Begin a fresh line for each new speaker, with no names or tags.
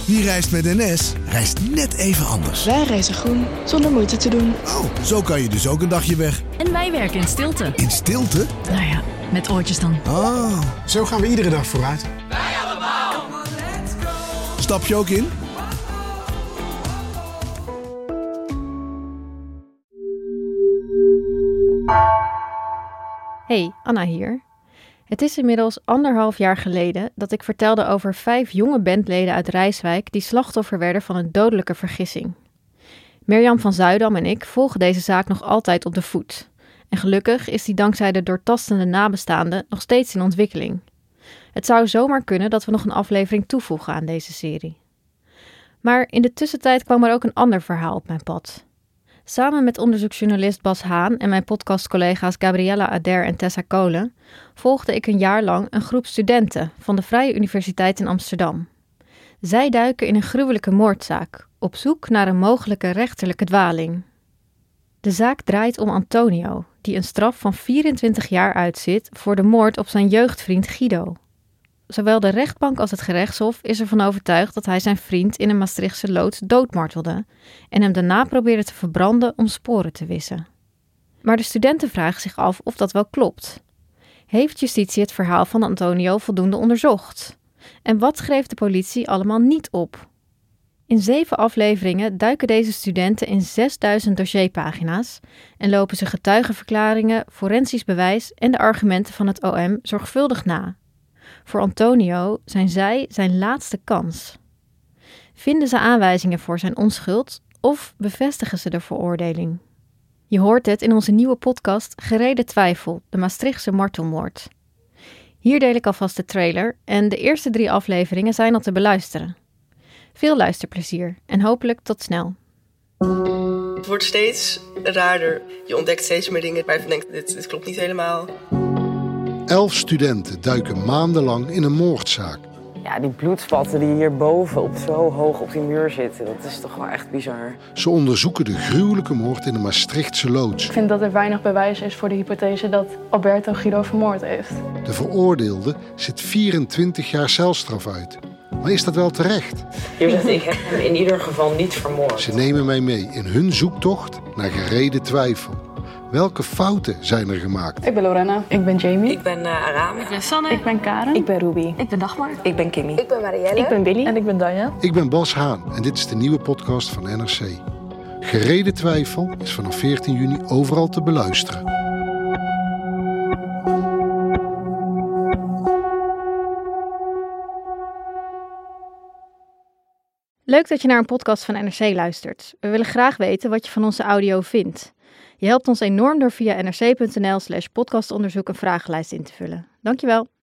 Wie reist met NS, reist net even anders.
Wij reizen groen, zonder moeite te doen.
Oh, zo kan je dus ook een dagje weg.
En wij werken in stilte.
In stilte?
Nou ja, met oortjes dan.
Oh.
Zo gaan we iedere dag vooruit.
Wij allemaal.
Stap je ook in?
Hey, Anna hier. Het is inmiddels 1,5 jaar geleden dat ik vertelde over 5 jonge bandleden uit Rijswijk die slachtoffer werden van een dodelijke vergissing. Mirjam van Zuidam en ik volgen deze zaak nog altijd op de voet. En gelukkig is die dankzij de doortastende nabestaanden nog steeds in ontwikkeling. Het zou zomaar kunnen dat we nog een aflevering toevoegen aan deze serie. Maar in de tussentijd kwam er ook een ander verhaal op mijn pad. Samen met onderzoeksjournalist Bas Haan en mijn podcastcollega's Gabriella Ader en Tessa Kolen volgde ik een jaar lang een groep studenten van de Vrije Universiteit in Amsterdam. Zij duiken in een gruwelijke moordzaak, op zoek naar een mogelijke rechterlijke dwaling. De zaak draait om Antonio, die een straf van 24 jaar uitzit voor de moord op zijn jeugdvriend Guido. Zowel de rechtbank als het gerechtshof is ervan overtuigd dat hij zijn vriend in een Maastrichtse loods doodmartelde en hem daarna probeerde te verbranden om sporen te wissen. Maar de studenten vragen zich af of dat wel klopt. Heeft justitie het verhaal van Antonio voldoende onderzocht? En wat schreef de politie allemaal niet op? In 7 afleveringen duiken deze studenten in 6000 dossierpagina's en lopen ze getuigenverklaringen, forensisch bewijs en de argumenten van het OM zorgvuldig na. Voor Antonio zijn zij zijn laatste kans. Vinden ze aanwijzingen voor zijn onschuld of bevestigen ze de veroordeling? Je hoort het in onze nieuwe podcast Gereden Twijfel, de Maastrichtse martelmoord. Hier deel ik alvast de trailer en de eerste 3 afleveringen zijn al te beluisteren. Veel luisterplezier en hopelijk tot snel.
Het wordt steeds raarder. Je ontdekt steeds meer dingen waar je denkt, dit klopt niet helemaal.
11 studenten duiken maandenlang in een moordzaak.
Ja, die bloedspatten die hierboven zo hoog op die muur zitten, dat is toch wel echt bizar.
Ze onderzoeken de gruwelijke moord in de Maastrichtse loods.
Ik vind dat er weinig bewijs is voor de hypothese dat Alberto Guido vermoord heeft.
De veroordeelde zit 24 jaar celstraf uit. Maar is dat wel terecht?
Hier zegt, ik heb hem in ieder geval niet vermoord.
Ze nemen mij mee in hun zoektocht naar gereden twijfel. Welke fouten zijn er gemaakt?
Ik ben Lorena. Ik ben Jamie.
Ik ben Aram.
Ik ben Sanne.
Ik ben Karen.
Ik ben Ruby.
Ik ben Dagmar.
Ik ben Kimmy.
Ik ben Marielle.
Ik ben Billy.
En ik ben Danja.
Ik ben Bas Haan en dit is de nieuwe podcast van NRC. Gereden twijfel is vanaf 14 juni overal te beluisteren.
Leuk dat je naar een podcast van NRC luistert. We willen graag weten wat je van onze audio vindt. Je helpt ons enorm door via nrc.nl/podcastonderzoek een vragenlijst in te vullen. Dankjewel.